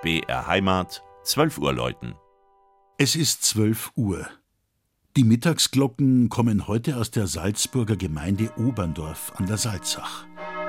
BR Heimat, 12 Uhr läuten. Es ist 12 Uhr. Die Mittagsglocken kommen heute aus der Salzburger Gemeinde Oberndorf an der Salzach.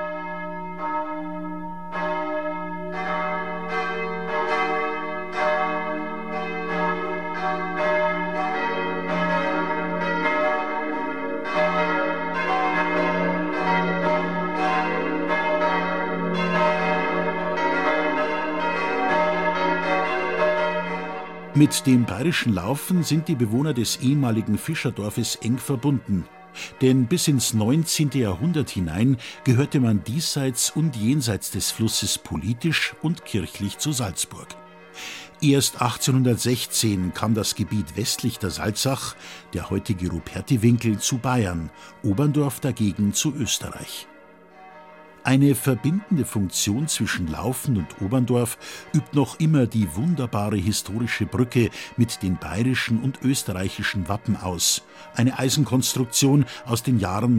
Mit dem bayerischen Laufen sind die Bewohner des ehemaligen Fischerdorfes eng verbunden. Denn bis ins 19. Jahrhundert hinein gehörte man diesseits und jenseits des Flusses politisch und kirchlich zu Salzburg. Erst 1816 kam das Gebiet westlich der Salzach, der heutige Rupertiwinkel, zu Bayern, Oberndorf dagegen zu Österreich. Eine verbindende Funktion zwischen Laufen und Oberndorf übt noch immer die wunderbare historische Brücke mit den bayerischen und österreichischen Wappen aus, eine Eisenkonstruktion aus den Jahren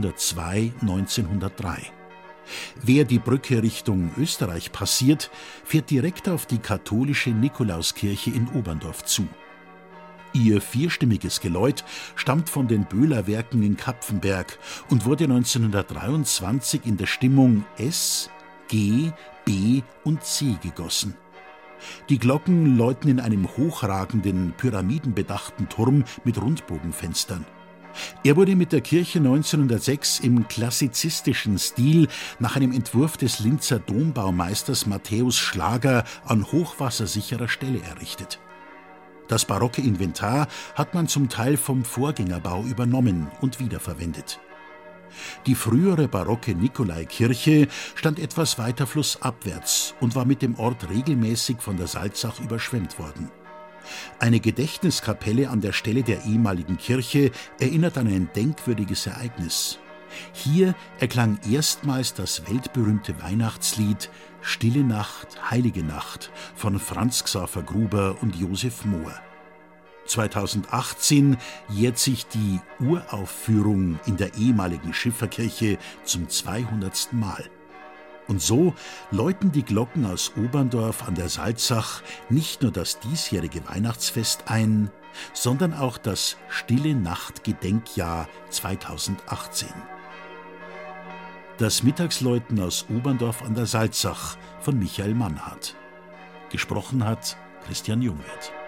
1902/1903. Wer die Brücke Richtung Österreich passiert, fährt direkt auf die katholische Nikolauskirche in Oberndorf zu. Ihr vierstimmiges Geläut stammt von den Böhler-Werken in Kapfenberg und wurde 1923 in der Stimmung S, G, B und C gegossen. Die Glocken läuten in einem hochragenden, pyramidenbedachten Turm mit Rundbogenfenstern. Er wurde mit der Kirche 1906 im klassizistischen Stil nach einem Entwurf des Linzer Dombaumeisters Matthäus Schlager an hochwassersicherer Stelle errichtet. Das barocke Inventar hat man zum Teil vom Vorgängerbau übernommen und wiederverwendet. Die frühere barocke Nikolaikirche stand etwas weiter flussabwärts und war mit dem Ort regelmäßig von der Salzach überschwemmt worden. Eine Gedächtniskapelle an der Stelle der ehemaligen Kirche erinnert an ein denkwürdiges Ereignis. Hier erklang erstmals das weltberühmte Weihnachtslied »Stille Nacht, heilige Nacht« von Franz Xaver Gruber und Josef Mohr. 2018 jährt sich die Uraufführung in der ehemaligen Schifferkirche zum 200. Mal. Und so läuten die Glocken aus Oberndorf an der Salzach nicht nur das diesjährige Weihnachtsfest ein, sondern auch das Stille Nacht Gedenkjahr 2018. Das Mittagsläuten aus Oberndorf an der Salzach von Michael Mannhardt. Gesprochen hat Christian Jungwirth.